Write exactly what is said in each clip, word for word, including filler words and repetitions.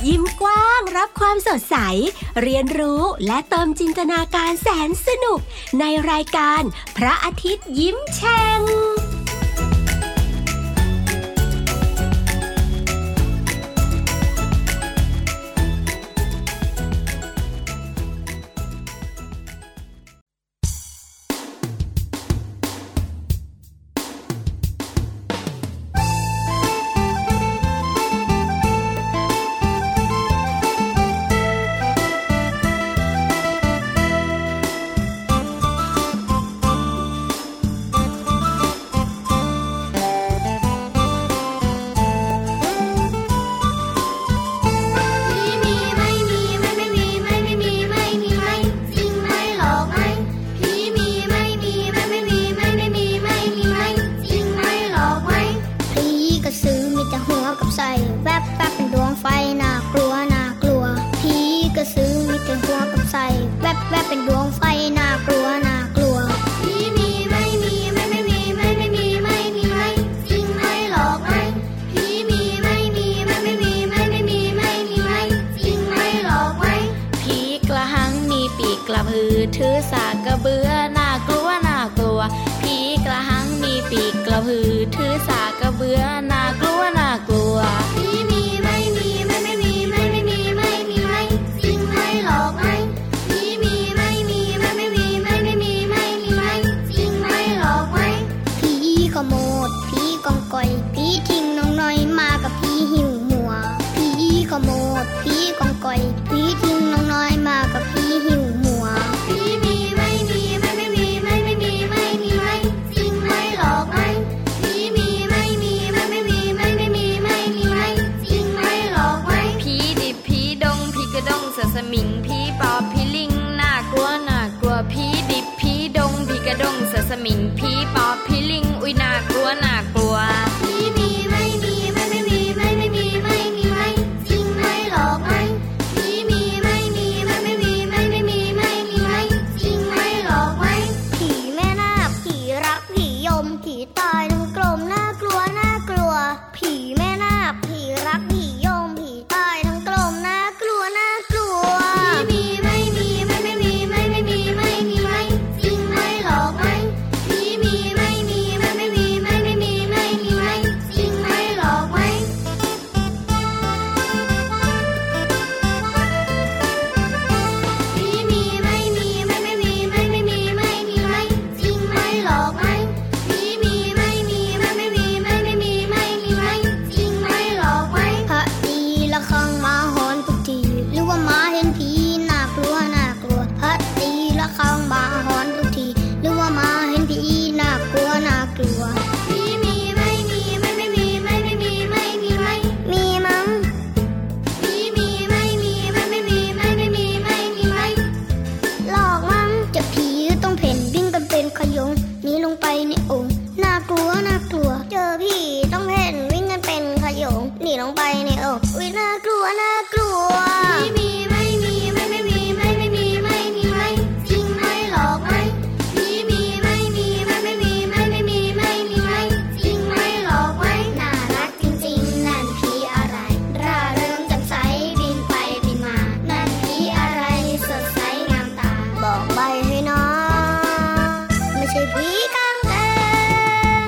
ยิ้มกว้างรับความสดใสเรียนรู้และเติมจินตนาการแสนสนุกในรายการพระอาทิตย์ยิ้มแฉ่งถือสากกระเบือน่ากลัวน่ากลัวผีกระหังมีปีกกระพือถือสากกระเบือน่ากลัวน่ากลัวผีมีไม่มีไม่ไม่มีไม่ไม่มีไม่มีไม่จริงไม่หลอกไม่ผีมีไม่มีไม่ไม่มีไม่ไม่มีไม่มีไม่จริงไม่หลอกไม่ผีขโมดผีกองก่อยผีทิ้งน้องน้อยมากับผีหิวหัวผีขโมดผีกองก่อยผีทิ้งน้องน้อยมากับผีหิวหัวผีมีไม่มีไม่ไม่มีไม่ไม่มีไม่มีไม่จริงไม่หลอกไม่ผีมีไม่มีไม่ไม่มีไม่ไม่มีไม่มีไม่จริงไม่หลอกไม่ผีดิบผีดงผีกระดงเสือสมิงผีปอบผีลิงน่ากลัวน่ากลัวผีดิบผีดงผีกระดงเสือสมิงผีปอบผีลิงอุ้ยน่ากลัวน่ากลัวผีมีไม่มีไม่ไม่มีไม่ไม่มีไม่มีไม่จริงไม่หลอกไม่ผีมีไม่มีไม่ไม่มีไม่ไม่มีไม่มีไม่จริงไม่หลอกไม่ผีแม่นาคผีรักผียมผีตายทั้งกลมน่ากลัวน่ากลัวผีแม่นาคผีรักผียมผีตายทั้งกลมน่ากลัวน่ากลัวผีมีไม่มีไม่ไม่มีไม่ไม่มีไม่มีไม่จริงไม่หลอกไม่ผีมีไม่มีไม่ไม่มีไม่ไม่มีไม่มีไม่จริงไม่หลอกไม่ผีมีไม่มีไม่ไม่มีไม่ไม่มีไม่มีไม่จริงไม่หลอกไม่ผีมีไม่มีไม่ไม่มีไม่ไม่มีไม่มีไม่จริงไม่หลอกไม่พระตีละครั้งมาหอนทุกทีหรือว่ามาเห็นผีน่ากลัวน่ากลัวพระตีละครั้งมาหอนทุกทีหรือว่ามาเห็นผีน่ากลัวน่ากลัวผีมีไม่มีไม่ไม่มีไม่ไม่มีไม่มีไม่มีมั้งผีมีไม่มีไม่ไม่มีไม่ไม่มีไม่มีไม่หลอกมั้งเจอผีต้องเพ่นวิ่งกันเป็นขยงหนีลงไปในโอ่งน่ากลัวน่ากลัวเจอผีต้องเพ่นวิ่งกันเป็นขยงหนีลงไปในโอ่งอุ๊ยน่ากลัวน่ากลัวผีมีไม่มีไม่ไม่มีไม่ไม่มีไม่มีไม่จริงไม่หลอกไม่ผีมีไม่มีไม่ไม่มีไม่ไม่มีไม่มีไม่จริงไม่หลอกไม่น่ารักจริงๆนั่นผีอะไรร่าเริงแจ่มใสบินไปบินมานั่นผีอะไรสดใสงามตาบอกใบให้น้องไม่ใช่ผีกางเกง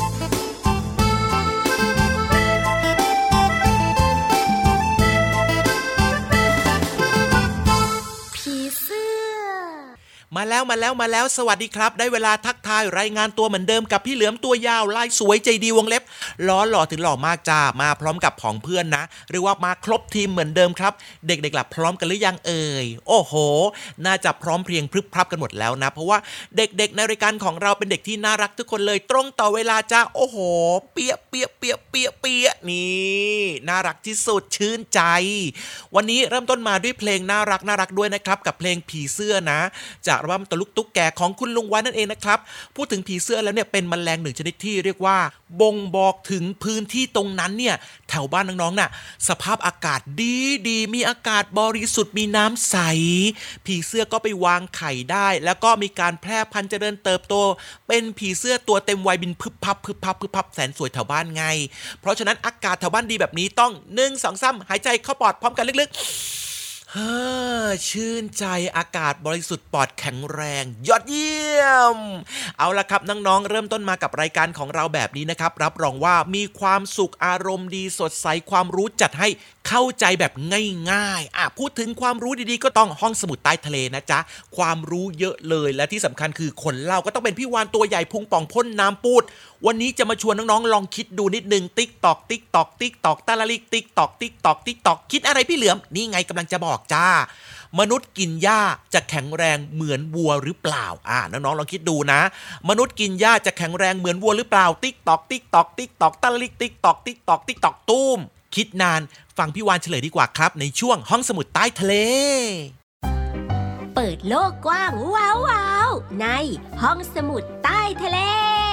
ผีเสื้อมาแล้วมาแล้วมาแล้วสวัสดีครับได้เวลาทักทายรายงานตัวเหมือนเดิมกับพี่เหลือมตัวยาวลายสวยใจดีวงเล็บล้อหล่อถึงหล่อมากจ้ามาพร้อมกับผองเพื่อนนะหรือว่ามาครบทีมเหมือนเดิมครับเด็กๆหลับพร้อมกันหรือยังเอ่ยโอ้โหน่าจะพร้อมเพรียงพรึบพรับกันหมดแล้วนะเพราะว่าเด็กๆในรายการของเราเป็นเด็กที่น่ารักทุกคนเลยตรงต่อเวลาจ้าโอ้โหเปียเปียเปียเปียเปียนี่น่ารักที่สุดชื่นใจวันนี้เริ่มต้นมาด้วยเพลงน่ารักน่ารักด้วยนะครับกับเพลงผีเสื้อนะจากอัลบั้มำตะลุกตุ๊กแกของคุณลุงไว้นั่นเองนะครับพูดถึงผีเสื้อแล้วเนี่ยเป็นแมลงหนึ่งชนิดที่เรียกว่าบ่งบอกถึงพื้นที่ตรงนั้นเนี่ยแถวบ้านน้องๆน่ะสภาพอากาศดีดีมีอากาศบริสุทธิ์มีน้ำใสผีเสื้อก็ไปวางไข่ได้แล้วก็มีการแพร่พันธุ์เจริญเติบโตเป็นผีเสื้อตัวเต็มวัยบินพึบพับพึบพับพึบพับแสนสวยแถวบ้านไงเพราะฉะนั้นอากาศแถวบ้านดีแบบนี้ต้องหนึ่ง สอง สามหายใจเข้าปอดพร้อมกันลึกๆเฮ้อชื่นใจอากาศบริสุทธิ์ปลอดแข็งแรงยอดเยี่ยมเอาล่ะครับน้องๆเริ่มต้นมากับรายการของเราแบบนี้นะครับรับรองว่ามีความสุขอารมณ์ดีสดใสความรู้จัดให้เข้าใจแบบง่ายๆอ่ะพูดถึงความรู้ดีๆก็ต้องห้องสมุดใต้ทะเลนะจ๊ะความรู้เยอะเลยและที่สำคัญคือคนเล่าก็ต้องเป็นพี่วานตัวใหญ่พุงป่องพ่นน้ำปูดวันนี้จะมาชวนน้องๆลองคิดดูนิดนึงติ๊กตอกติ๊กตอกติ๊กตอกตะละลิกติ๊กตอกติ๊กตอกติ๊กตอกคิดอะไรพี่เหลือมนี่ไงกำลังจะบอกจ้ามนุษย์กินหญ้าจะแข็งแรงเหมือนวัวหรือเปล่าอ่าน้องๆลองคิดดูนะมนุษย์กินหญ้าจะแข็งแรงเหมือนวัวหรือเปล่าติ๊กตอกติ๊กตอกติ๊กตอกตะละลิกติ๊กตอกติ๊กตอกติ๊กตอกตุ้มคิดนานฟังพี่วานเฉลยดีกว่าครับในช่วงห้องสมุดใต้ทะเลเปิดโลกกว้างว้าวๆในห้องสมุดใต้ทะเล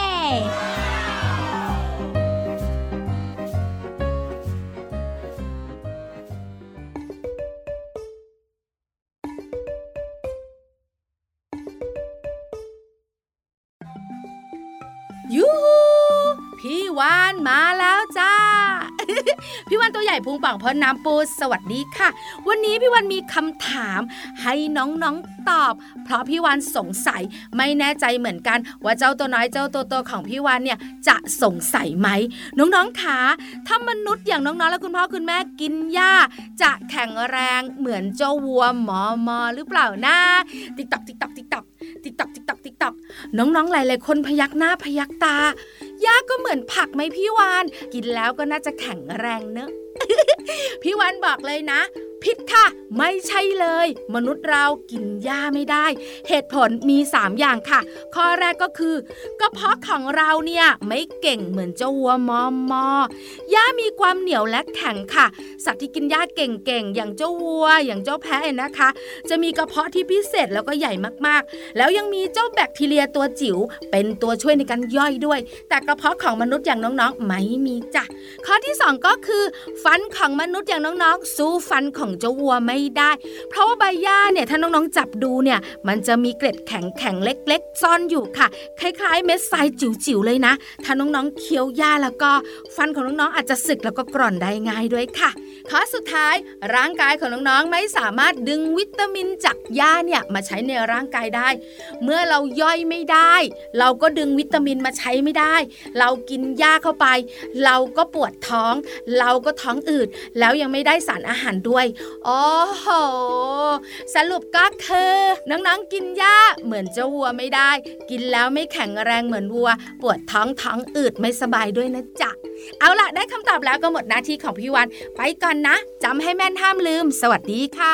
ยูฮูพี่วานมาแล้วจ้า พี่วานตัวใหญ่พุงป่องพอน้ำปูสวัสดีค่ะวันนี้พี่วานมีคำถามให้น้องๆตอบเพราะพี่วานสงสัยไม่แน่ใจเหมือนกันว่าเจ้าตัวน้อยเจ้าตัวโตของพี่วานเนี่ยจะสงสัยไหมน้องๆคะถ้ามนุษย์อย่างน้องๆและคุณพ่อคุณแม่กินหญ้าจะแข็งแรงเหมือนเจ้าวัวหมอมอหรือเปล่านะติ๊กตักติ๊กตักติ๊กตักติ๊กตักติ๊กตักติ๊กตักน้องๆหลายๆคนพยักหน้าพยักตาหญ้าก็เหมือนผักไหมพี่วานกินแล้วก็น่าจะแข็งแรงเนอะ พี่วานบอกเลยนะผิดค่ะไม่ใช่เลยมนุษย์เรากินหญ้าไม่ได้เหตุผลมีสามอย่างค่ะข้อแรกก็คือกระเพาะของเราเนี่ยไม่เก่งเหมือนเจ้าวัวมอมอหญ้ามีความเหนียวและแข็งค่ะสัตว์ที่กินหญ้าเก่งๆอย่างเจ้าวัวอย่างเจ้าแพะนะคะจะมีกระเพาะที่พิเศษแล้วก็ใหญ่มากๆแล้วยังมีเจ้าแบคทีเรียตัวจิ๋วเป็นตัวช่วยในการย่อยด้วยแต่กระเพาะของมนุษย์อย่างน้องๆไม่มีจ้ะข้อที่สองก็คือฟันของมนุษย์อย่างน้องๆสู้ฟันของเจ้าวัวไม่ได้เพราะว่าใบหญ้าเนี่ยถ้าน้องๆจับดูเนี่ยมันจะมีเกล็ดแข็งๆเล็กๆซ่อนอยู่ค่ะคล้ายๆเม็ดทรายจิ๋วๆเลยนะถ้าน้องๆเคี้ยวหญ้าแล้วก็ฟันของน้องๆอาจจะสึกแล้วก็กร่อนได้ง่ายด้วยค่ะข้อสุดท้ายร่างกายของน้องๆไม่สามารถดึงวิตามินจากหญ้าเนี่ยมาใช้ในร่างกายได้เมื่อเราย่อยไม่ได้เราก็ดึงวิตามินมาใช้ไม่ได้เรากินหญ้าเข้าไปเราก็ปวดท้องเราก็ท้องอืดแล้วยังไม่ได้สารอาหารด้วยโอ้โหสรุปก็คือน้องๆกินหญ้าเหมือนเจ้าวัวไม่ได้กินแล้วไม่แข็งแรงเหมือนวัวปวดท้องท้องอืดไม่สบายด้วยนะจ๊ะเอาล่ะได้คำตอบแล้วก็หมดหน้าที่ของพี่วันไปก่อนนะจำให้แม่นห้ามลืมสวัสดีค่ะ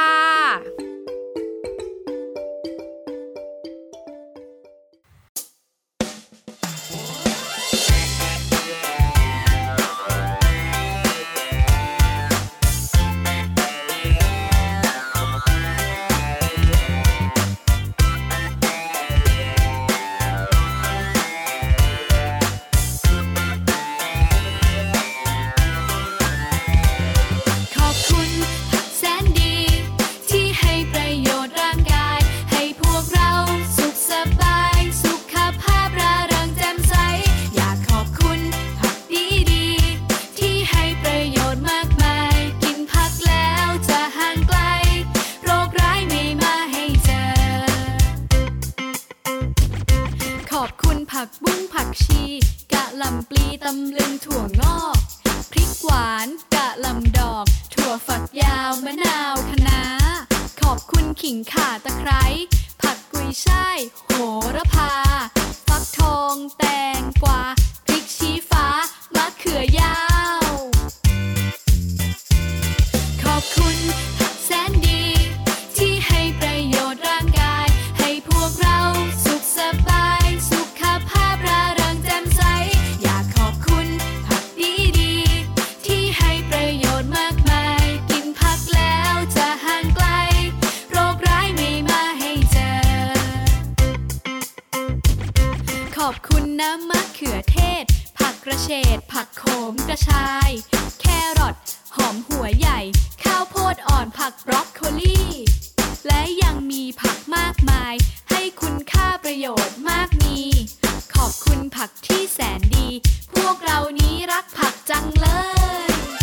ชายแครอทหอมหัวใหญ่ข้าวโพดอ่อนผักบรอกโคลีและยังมีผักมากมายให้คุณค่าประโยชน์มากมีขอบคุณผักที่แสนดีพวกเรานี้รักผักจังเลย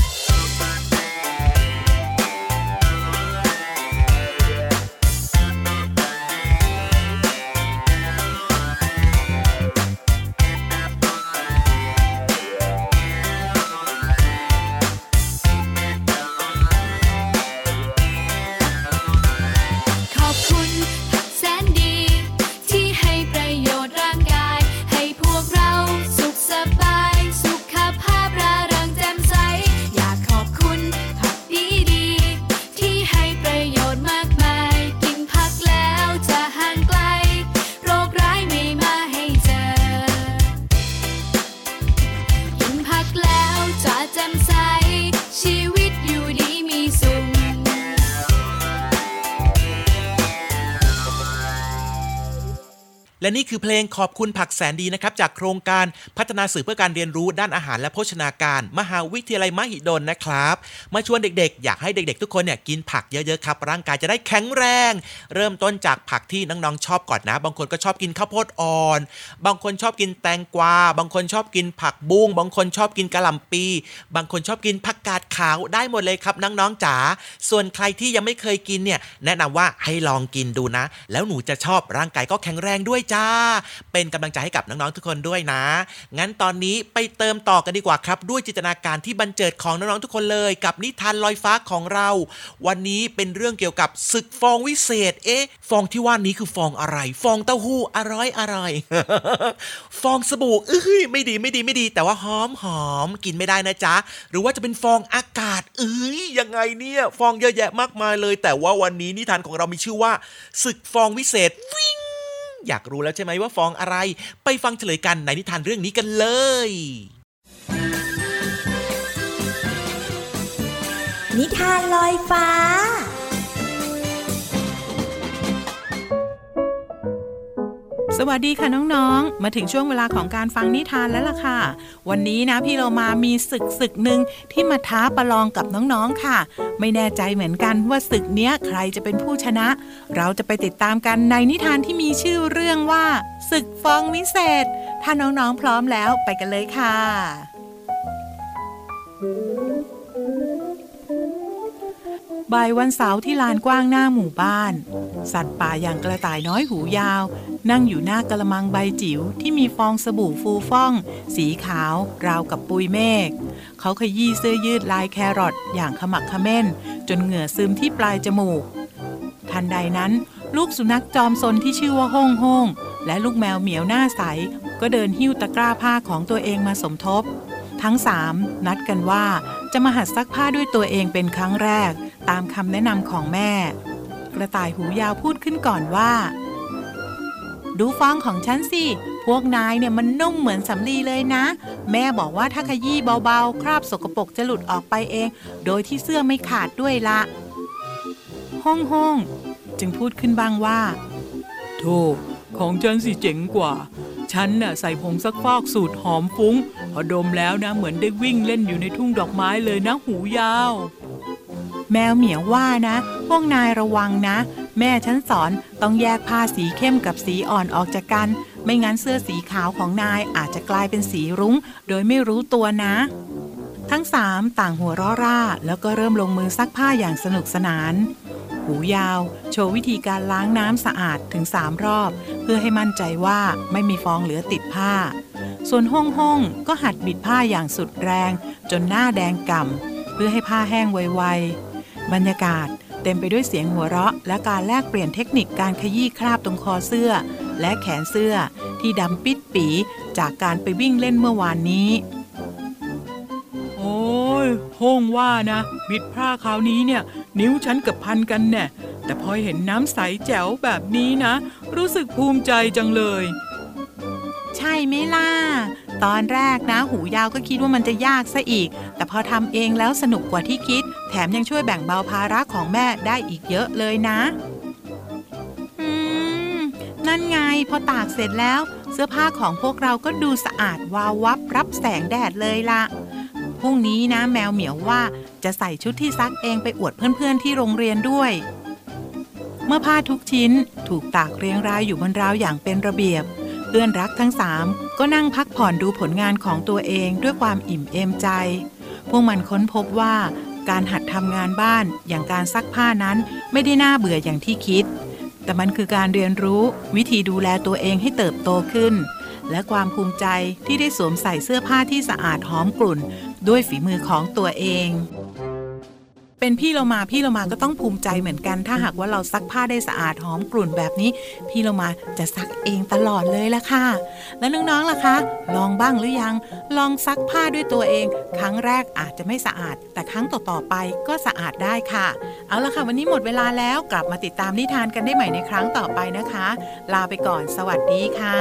และนี่คือเพลงขอบคุณผักแสนดีนะครับจากโครงการพัฒนาสื่อเพื่อการเรียนรู้ด้านอาหารและโภชนาการมหาวิทยาลัยมหิดลนะครับมาชวนเด็กๆอยากให้เด็กๆทุกคนเนี่ยกินผักเยอะๆครับร่างกายจะได้แข็งแรงเริ่มต้นจากผักที่น้องๆชอบก่อนนะบางคนก็ชอบกินข้าวโพดอ่อนบางคนชอบกินแตงกวาบางคนชอบกินผักบุ้งบางคนชอบกินกะหล่ำปีบางคนชอบกินผักกาดขาวได้หมดเลยครับน้องๆจ๋าส่วนใครที่ยังไม่เคยกินเนี่ยแนะนำว่าให้ลองกินดูนะแล้วหนูจะชอบร่างกายก็แข็งแรงด้วยจ้าเป็นกำลังใจให้กับน้องๆทุกคนด้วยนะงั้นตอนนี้ไปเติมต่อกันดีกว่าครับด้วยจินตนาการที่บันเจิดของน้องๆทุกคนเลยกับนิทานลอยฟ้าของเราวันนี้เป็นเรื่องเกี่ยวกับศึกฟองวิเศษเอ๊ะฟองที่ว่านี้คือฟองอะไรฟองเต้าหู้อร่อยอร่อย ฟองสบู่เอ้ยไม่ดีไม่ดีไม่ดีแต่ว่าหอมหอมกินไม่ได้นะจ๊ะหรือว่าจะเป็นฟองอากาศเอ้ยยังไงเนี่ยฟองเยอะแยะมากมายเลยแต่ว่าวันนี้นิทานของเรามีชื่อว่าศึกฟองวิเศษวิ่งอยากรู้แล้วใช่ไหมว่าฟองอะไรไปฟังเฉลยกันในนิทานเรื่องนี้กันเลยนิทานลอยฟ้าสวัสดีค่ะน้องๆมาถึงช่วงเวลาของการฟังนิทานแล้วล่ะค่ะวันนี้นะพี่เรามามีศึกศึกหนึ่งที่มาท้าประลองกับน้องๆค่ะไม่แน่ใจเหมือนกันว่าศึกเนี้ยใครจะเป็นผู้ชนะเราจะไปติดตามกันในนิทานที่มีชื่อเรื่องว่าศึกฟองวิเศษถ้าน้องๆพร้อมแล้วไปกันเลยค่ะบ่ายวันเสาร์ที่ลานกว้างหน้าหมู่บ้านสัตว์ป่าอย่างกระต่ายน้อยหูยาวนั่งอยู่หน้ากระมังใบจิ๋วที่มีฟองสบู่ฟูฟ่องสีขาวราวกับปุยเมฆเขาขยี้เสื้อยืดลายแครอทอย่างขมักเขม้นจนเหงื่อซึมที่ปลายจมูกทันใดนั้นลูกสุนัขจอมซนที่ชื่อว่าฮ่องฮ่องและลูกแมวเหมียวหน้าใสก็เดินหิ้วตะกร้าผ้าของตัวเองมาสมทบทั้งสามนัดกันว่าจะมาหัดซักผ้าด้วยตัวเองเป็นครั้งแรกตามคำแนะนำของแม่กระต่ายหูยาวพูดขึ้นก่อนว่าดูฟองของฉันสิพวกนายเนี่ยมันนุ่มเหมือนสำลีเลยนะแม่บอกว่าถ้าขยี้เบาๆคราบสกปรกจะหลุดออกไปเองโดยที่เสื้อไม่ขาดด้วยละฮ่องฮ่องจึงพูดขึ้นบ้างว่าโธ่ของฉันสิเจ๋งกว่าฉันน่ะใส่ผงซักฟอกสูตรหอมฟุ้งพอดมแล้วนะเหมือนได้วิ่งเล่นอยู่ในทุ่งดอกไม้เลยนะหูยาวแมวเหมียวว่านะพวกนายระวังนะแม่ฉันสอนต้องแยกผ้าสีเข้มกับสีอ่อนออกจากกันไม่งั้นเสื้อสีขาวของนายอาจจะกลายเป็นสีรุ้งโดยไม่รู้ตัวนะทั้งสามต่างหัวเราะร่าแล้วก็เริ่มลงมือซักผ้าอย่างสนุกสนานหูยาวโชว์วิธีการล้างน้ำสะอาดถึงสามรอบเพื่อให้มั่นใจว่าไม่มีฟองเหลือติดผ้าส่วนฮ่องฮ่องก็หัดบิดผ้าอย่างสุดแรงจนหน้าแดงก่ำเพื่อให้ผ้าแห้งไวๆบรรยากาศเต็มไปด้วยเสียงหัวเราะและการแลกเปลี่ยนเทคนิคการขยี้คราบตรงคอเสื้อและแขนเสื้อที่ดำปิดปีจากการไปวิ่งเล่นเมื่อวานนี้โอ้ยฮ่องว่านะบิดผ้าคราวนี้เนี่ยนิ้วฉันกับพันกันแน่แต่พอเห็นน้ำใสแจ๋วแบบนี้นะรู้สึกภูมิใจจังเลยใช่ไหมล่ะตอนแรกนะหูยาวก็คิดว่ามันจะยากซะอีกแต่พอทำเองแล้วสนุกกว่าที่คิดแถมยังช่วยแบ่งเบาภาระของแม่ได้อีกเยอะเลยนะอืมนั่นไงพอตากเสร็จแล้วเสื้อผ้าของพวกเราก็ดูสะอาดวาววับรับแสงแดดเลยล่ะพรุ่งนี้นะแมวเหมียวว่าจะใส่ชุดที่ซักเองไปอวดเพื่อนๆที่โรงเรียนด้วยเมื่อผ้าทุกชิ้นถูกตากเรียงรายอยู่บนราวอย่างเป็นระเบียบเพื่อนรักทั้งสามก็นั่งพักผ่อนดูผลงานของตัวเองด้วยความอิ่มเอมใจพวกมันค้นพบว่าการหัดทำงานบ้านอย่างการซักผ้านั้นไม่ได้น่าเบื่ออย่างที่คิดแต่มันคือการเรียนรู้วิธีดูแลตัวเองให้เติบโตขึ้นและความภูมิใจที่ได้สวมใส่เสื้อผ้าที่สะอาดหอมกลุ่นด้วยฝีมือของตัวเองเป็นพี่เรามาพี่เรามาก็ต้องภูมิใจเหมือนกันถ้าหากว่าเราซักผ้าได้สะอาดหอมกลุ่นแบบนี้พี่เรามาจะซักเองตลอดเลยละค่ะแล้วน้องๆล่ะคะลองบ้างหรือยังลองซักผ้าด้วยตัวเองครั้งแรกอาจจะไม่สะอาดแต่ครั้งต่อๆไปก็สะอาดได้ค่ะเอาละค่ะวันนี้หมดเวลาแล้วกลับมาติดตามนิทานกันได้ใหม่ในครั้งต่อไปนะคะลาไปก่อนสวัสดีค่ะ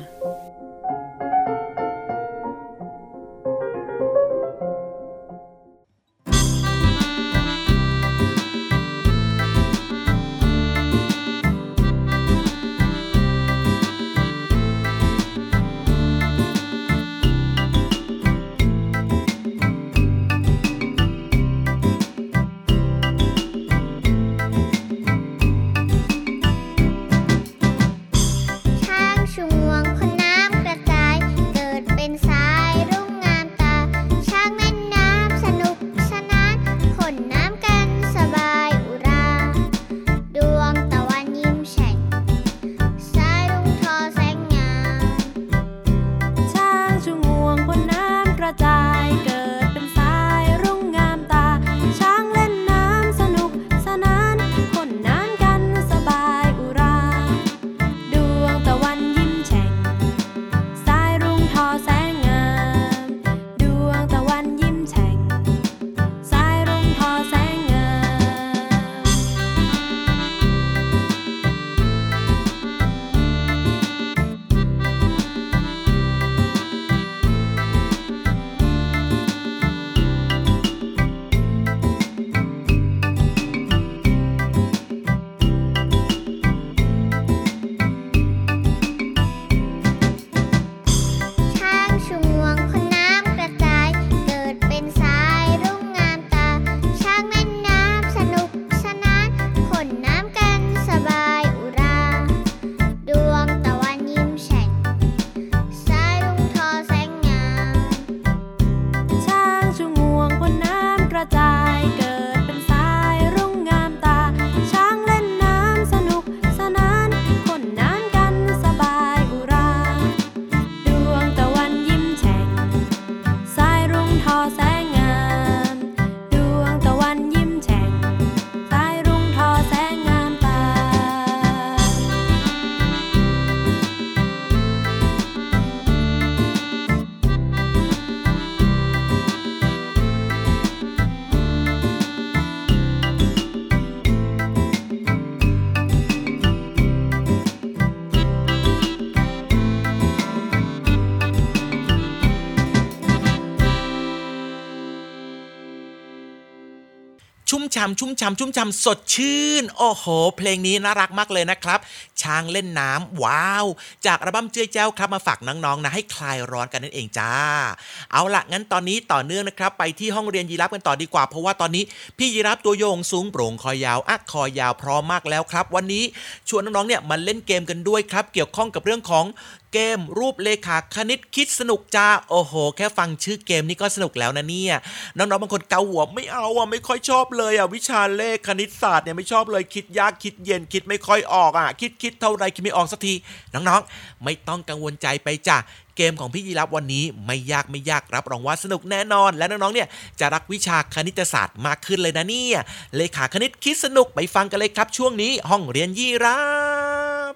ชุ่มฉ่ำชุ่มฉ่ำชุ่มฉ่ำสดชื่นโอ้โหเพลงนี้น่ารักมากเลยนะครับช้างเล่นน้ำว้าวจากอัลบั้มเจ้ยแจ้วครับมาฝากน้องๆนะให้คลายร้อนกันนั่นเองจ้าเอาล่ะงั้นตอนนี้ต่อเนื่องนะครับไปที่ห้องเรียนยีราฟกันต่อดีกว่าเพราะว่าตอนนี้พี่ยีราฟตัวโยงสูงโปร่งคอยาวอักคอยาวพร้อมมากแล้วครับวันนี้ชวนน้องๆเนี่ยมาเล่นเกมกันด้วยครับเกี่ยวข้องกับเรื่องของเกมรูปเลขาคณิตคิดสนุกจ้าโอ้โหแค่ฟังชื่อเกมนี่ก็สนุกแล้วนะเนี่ยน้องๆบางคนเกาหัวไม่เอาอ่ะไม่ค่อยชอบเลยอ่ะวิชาเลขคณิตศาสตร์เนี่ยไม่ชอบเลยคิดยากคิดเย็นคิดไม่ค่อยออกอ่ะคิดคิดเท่าไรคิดไม่ออกสักทีน้องๆไม่ต้องกังวลใจไปจ้ะเกมของพี่ยีรับวันนี้ไม่ยากไม่ยากรับรองว่าสนุกแน่นอนและน้องๆเนี่ยจะรักวิชาคณิตศาสตร์มากขึ้นเลยนะเนี่ยเลขาคณิตคิดสนุกไปฟังกันเลยครับช่วงนี้ห้องเรียนยีรับ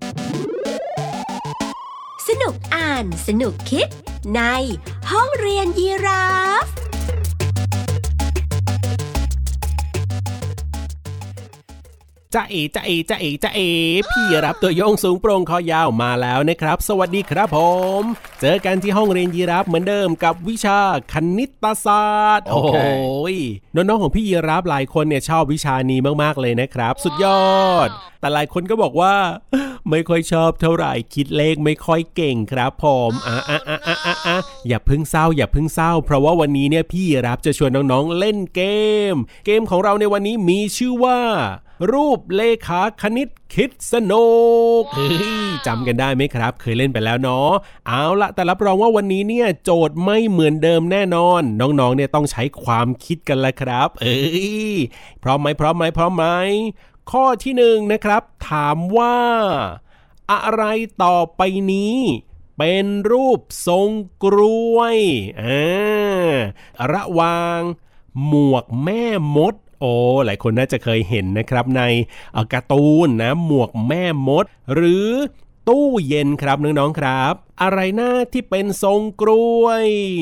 สนุกอ่านสนุกคิดในห้องเรียนยีราฟจ้าเอ๋จ้าเอ๋จ้าเอ๋จ้าเอ๋พี่รับตัวโยงสูงโปร่งคอยาวมาแล้วนะครับสวัสดีครับผมเจอกันที่ห้องเรียนยีราฟเหมือนเดิมกับวิชาคณิตศาสตร์ okay. โอ้ยน้องๆของพี่ยีราฟหลายคนเนี่ยชอบวิชานี้มากๆเลยนะครับสุดยอดแต่หลายคนก็บอกว่าไม่ค่อยชอบเท่าไหร่คิดเลขไม่ค่อยเก่งครับผมอ่ะอ่ะอ่ะอ่ะอ่ะอย่าเพิ่งเศร้าอย่าเพิ่งเศร้าเพราะว่าวันนี้เนี่ยพี่รับจะชวนน้องๆเล่นเกมเกมของเราในวันนี้มีชื่อว่ารูปเลขาคณิตคิดสนุกเฮ้ยจำกันได้ไหมครับเคยเล่นไปแล้วเนาะเอาละแต่รับรองว่าวันนี้เนี่ยโจทย์ไม่เหมือนเดิมแน่นอนน้องๆเนี่ยต้องใช้ความคิดกันละครับเอ้ยพร้อมไหมพร้อมไหมพร้อมไหมข้อที่หนึ่งนะครับถามว่าอะไรต่อไปนี้เป็นรูปทรงกรวยอ่าระหว่างหมวกแม่มดโอ้หลายคนน่าจะเคยเห็นนะครับในการ์ตูนนะหมวกแม่มดหรือตู้เย็นครับน้องๆครับอะไรหน้าที่เป็นทรงกรวย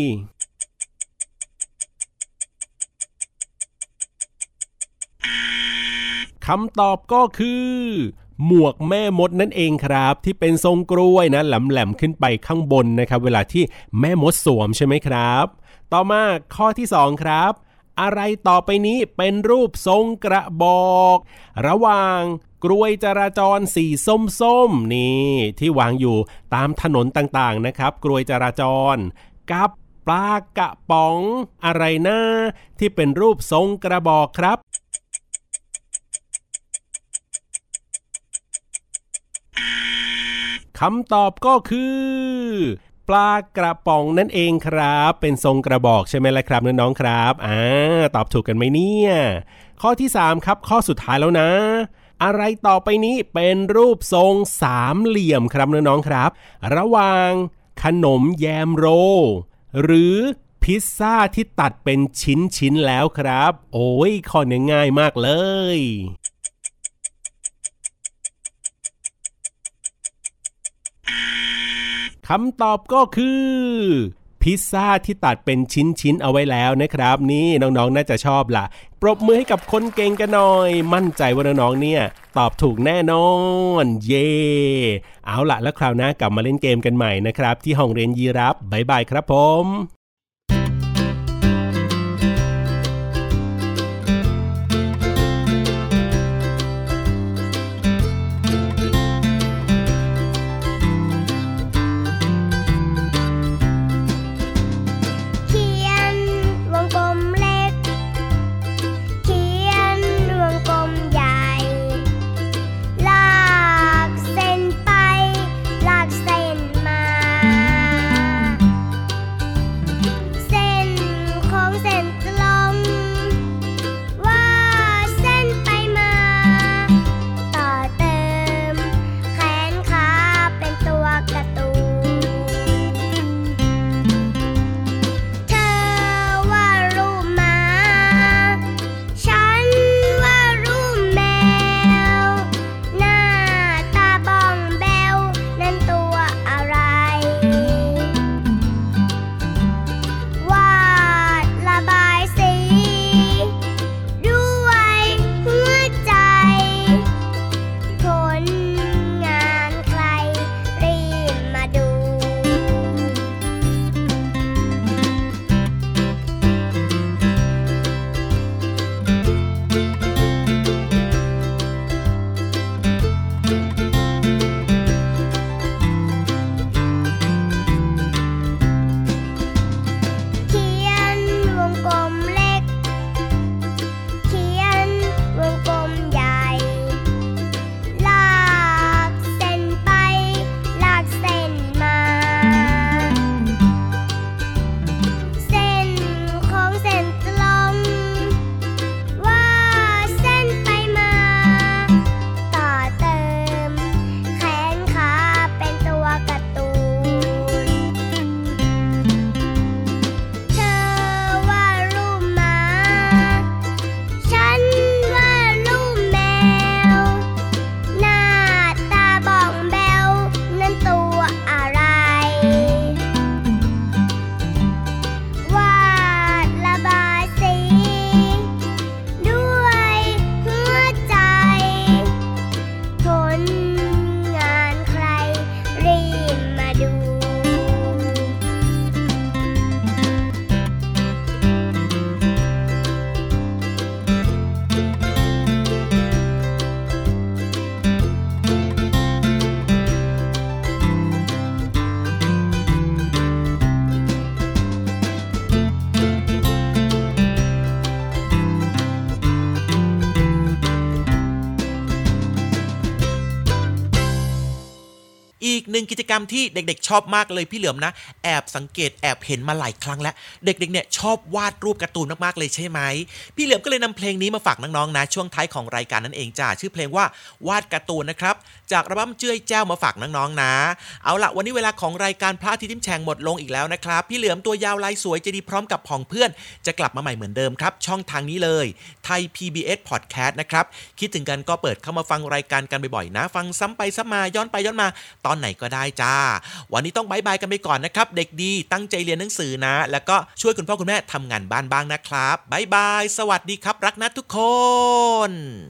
คำตอบก็คือหมวกแม่มดนั่นเองครับที่เป็นทรงกรวยนะแหลมๆขึ้นไปข้างบนนะครับเวลาที่แม่มดสวมใช่ไหมครับต่อมาข้อที่สองครับอะไรต่อไปนี้เป็นรูปทรงกระบอกระหว่างกรวยจราจรสีส้มๆนี่ที่วางอยู่ตามถนนต่างๆนะครับกรวยจราจรกับปลากระป๋องอะไรนะที่เป็นรูปทรงกระบอกครับคำตอบก็คือปลากระป๋องนั่นเองครับเป็นทรงกระบอกใช่ไหมล่ะครับน้องๆครับอ่าตอบถูกกันไหมเนี่ยข้อที่สามครับข้อสุดท้ายแล้วนะอะไรต่อไปนี้เป็นรูปทรงสามเหลี่ยมครับน้องๆครับระหว่างขนมแยมโรหรือพิซซ่าที่ตัดเป็นชิ้นๆแล้วครับโอ้ยข้อนี้ง่ายมากเลยคำตอบก็คือพิซซ่าที่ตัดเป็นชิ้นๆเอาไว้แล้วนะครับนี่น้องๆน่าจะชอบล่ะปรบมือให้กับคนเก่งกันหน่อยมั่นใจว่าน้องๆเนี่ยตอบถูกแน่นอนเย่เอาล่ะแล้วคราวหน้ากลับมาเล่นเกมกันใหม่นะครับที่ห้องเรียนยีราฟบ๊ายบายครับผมนึ่งกิจกรรมที่เด็กๆชอบมากเลยพี่เหลือมนะแอบสังเกตแอบเห็นมาหลายครั้งแล้วเด็กๆเนี่ยชอบวาดรูปการ์ตูนมากๆเลยใช่ไหมพี่เหลือมก็เลยนำเพลงนี้มาฝากน้องๆนะช่วงท้ายของรายการนั่นเองจ้าชื่อเพลงว่าวาดการ์ตูนนะครับจากอัลบั้มเจ้ยแจ้วมาฝากน้องๆนะเอาล่ะวันนี้เวลาของรายการพระอาทิตย์ยิ้มแฉ่งหมดลงอีกแล้วนะครับพี่เหลือมตัวยาวลายสวยใจดีพร้อมกับผองเพื่อนจะกลับมาใหม่เหมือนเดิมครับช่องทางนี้เลยไทย พี บี เอส Podcast นะครับคิดถึงกันก็เปิดเข้ามาฟังรายการกันบ่อยๆนะฟังซ้ำไปซ้ำมาย้อนไปย้อนมาตอนไหนก็ได้จ้าวันนี้ต้องบายบายกันไปก่อนนะครับเด็กดีตั้งใจเรียนหนังสือนะแล้วก็ช่วยคุณพ่อคุณแม่ทำงานบ้านบ้างนะครับบายบายสวัสดีครับรักนะทุกคน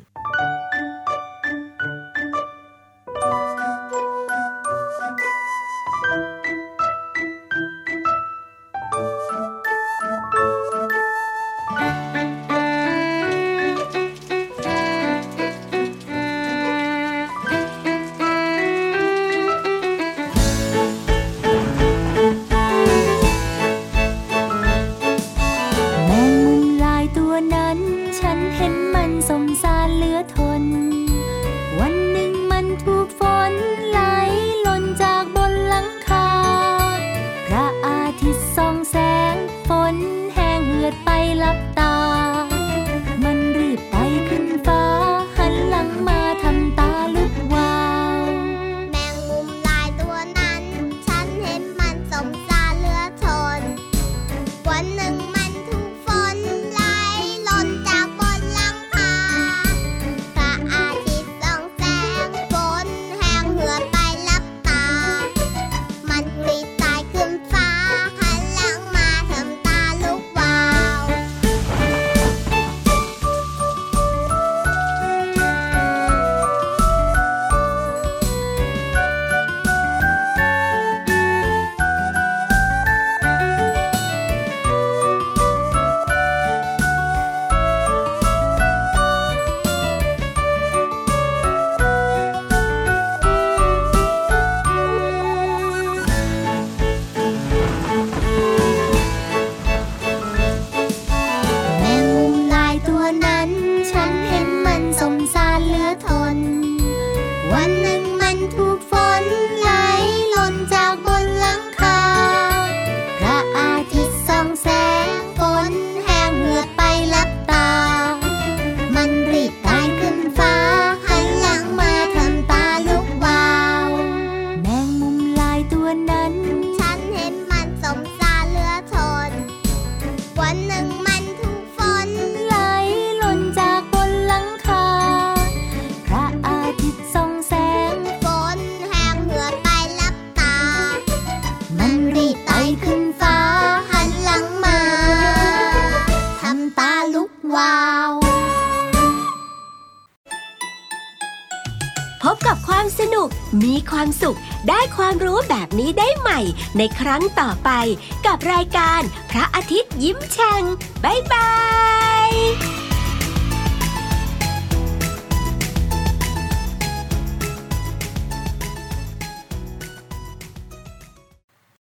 พบกับความสนุกมีความสุขได้ความรู้แบบนี้ได้ใหม่ในครั้งต่อไปกับรายการพระอาทิตย์ยิ้มแฉ่งบ๊ายบาย